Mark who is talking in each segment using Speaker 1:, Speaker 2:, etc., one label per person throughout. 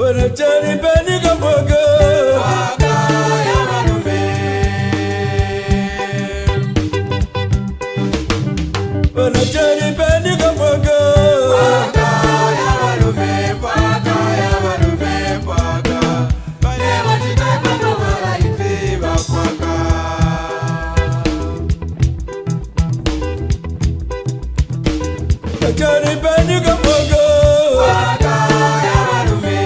Speaker 1: Wanachari peni kapoga
Speaker 2: Waka ya walume
Speaker 1: Wanachari peni kapoga
Speaker 2: Waka ya walume Waka ya walume Waka Bale wachitaka kumara ife wakwaka
Speaker 1: Wanachari peni kapoga
Speaker 2: Waka ya walume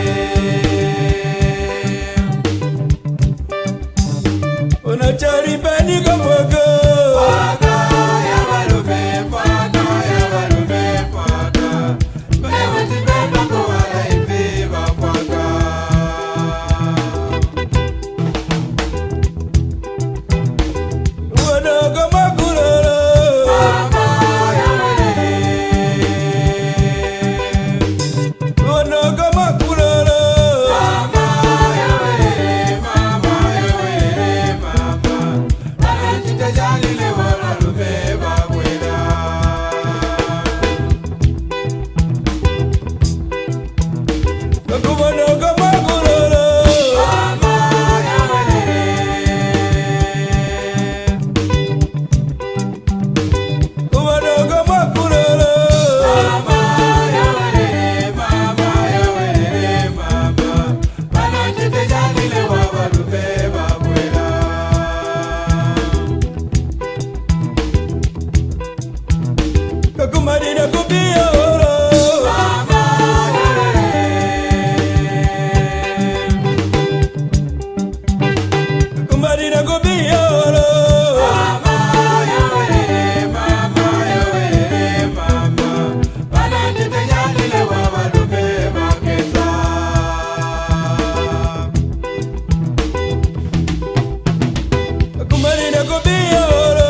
Speaker 1: Wanachari peni kapoga
Speaker 2: Waka ya walume Waka ya walume Waka Bale wachitaka kumara ife wakwaka
Speaker 1: Wanaga makulala Wanaga makulala Wanaga makulala Wanaga makulala Kumarina kubia ora Kumarina kubia ora Kumarina kubia ora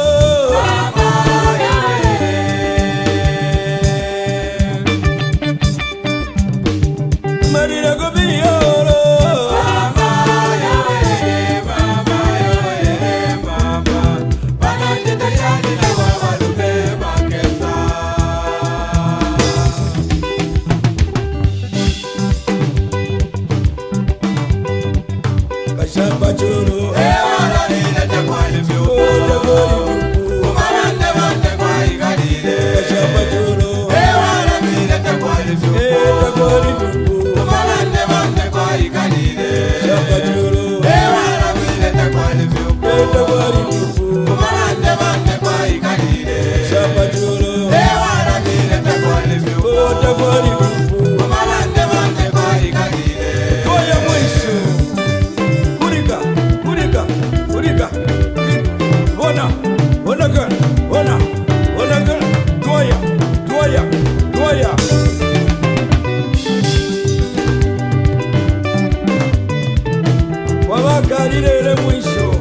Speaker 1: Kumarina kubia ora Kashamba choro Kashamba choro Kashamba Wabakalile mwisho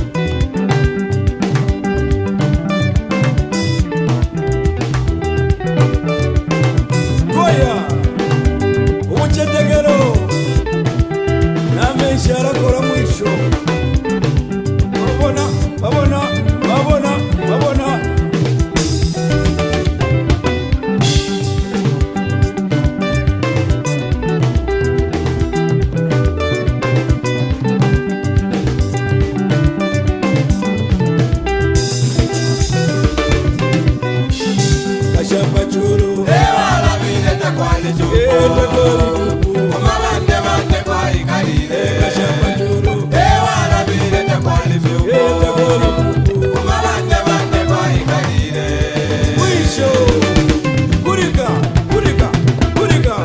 Speaker 1: Goya Uchetegero Nameshara kora mwisho Babona, babona, babona, babona Kashamba churu Kashamba churu Mwisho Kurika, kurika, kurika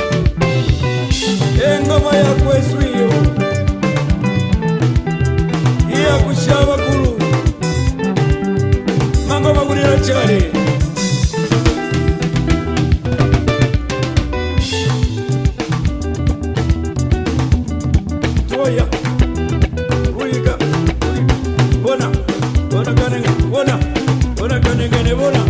Speaker 1: Engoma ya kweswiyo Iya kushaba kuru Mangoma kurira chare Toya Kurika, kurika Bona, bona kanenga, bona Bona kanenga ne bona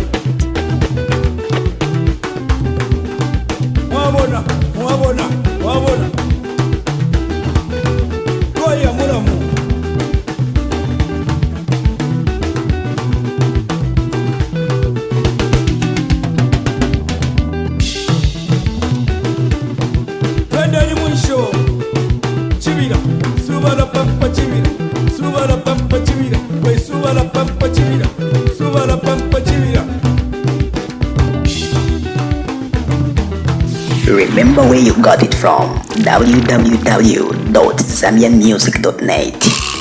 Speaker 1: Mwabona, mwabona, mwabona Toya muramu Twendeni mwisho suba la pampa chivira, suba la pampa chivira, wey suba la pampa chivira, suba la pampa chivira.
Speaker 3: Remember where you got it from. www.zambianmusic.net